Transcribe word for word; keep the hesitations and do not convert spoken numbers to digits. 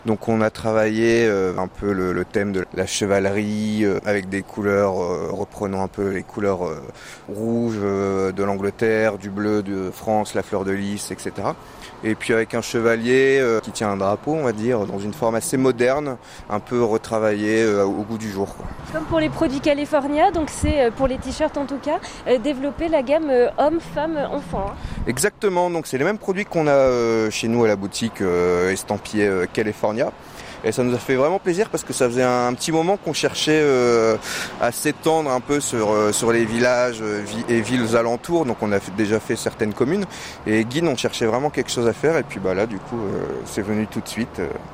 Donc on a travaillé euh, un peu le, le thème de la chevalerie euh, avec des couleurs euh, reprenant un peu les couleurs euh, rouges euh, de l'Angleterre, du bleu de France, la fleur de lys, et cetera. Et puis avec un chevalier euh, qui tient un drapeau, on va dire, dans une forme assez moderne, un peu retravaillé euh, au goût du jour, quoi. Comme pour les produits California, donc c'est pour les t-shirts en tout cas, euh, développer la gamme euh, hommes, femmes, enfants. Hein. Exactement, donc c'est les mêmes produits qu'on a euh, chez nous à la boutique euh, estampillés euh, California. Et ça nous a fait vraiment plaisir parce que ça faisait un, un petit moment qu'on cherchait euh, à s'étendre un peu sur, euh, sur les villages euh, et villes alentours. Donc on a fait, déjà fait certaines communes. Et Guine, on cherchait vraiment quelque chose à faire. Et puis bah là, du coup, euh, c'est venu tout de suite. Euh,